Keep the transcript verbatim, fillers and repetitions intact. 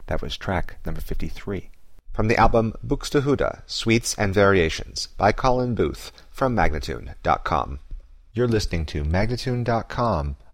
That was track number fifty-three. From the album Buxtehude, Suites and Variations by Colin Booth from Magnatune dot com. You're listening to Magnatune dot com,